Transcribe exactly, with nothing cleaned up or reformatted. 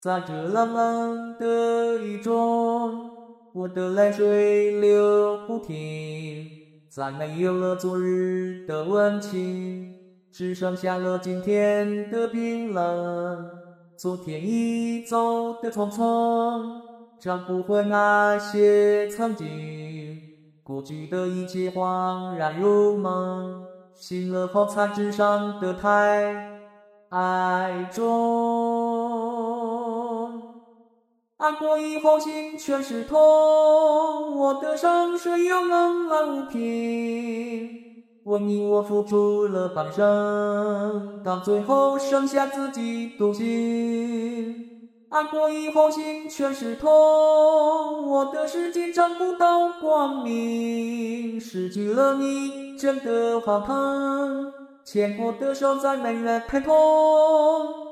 在这冷冷的雨中，我的泪水流不停，再没有了昨日的温情，只剩下了今天的冰冷。昨天已走得匆匆，找不回那些曾经，过去的一切恍然如梦，醒了后才知伤得太爱重。爱过以后心全是痛，我的伤水又冷冷无凭，为你我付出了半生，到最后剩下自己独行。爱过以后心全是痛，我的世界找不到光明，失去了你真的好疼，牵过的手再没人陪同。